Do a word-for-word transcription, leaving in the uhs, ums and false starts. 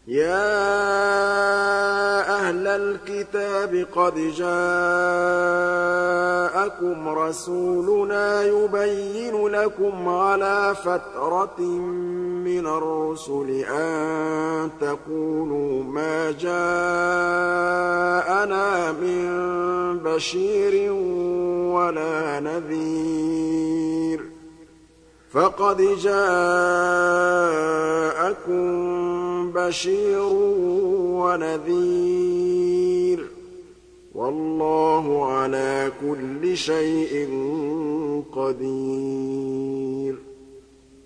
يَا أَهْلَ الْكِتَابِ قَدْ جَاءَكُمْ رَسُولُنَا يُبَيِّنُ لَكُمْ عَلَىٰ فَتْرَةٍ مِّنَ الرُّسُلِ أَن تَقُولُوا مَا جَاءَنَا مِن بَشِيرٍ وَلَا نَذِيرٍ ۖ فَقَدْ جَاءَكُم بَشِيرٌ وَنَذِيرٌ ۗ وَاللَّهُ عَلَىٰ كُلِّ شَيْءٍ قَدِيرٌ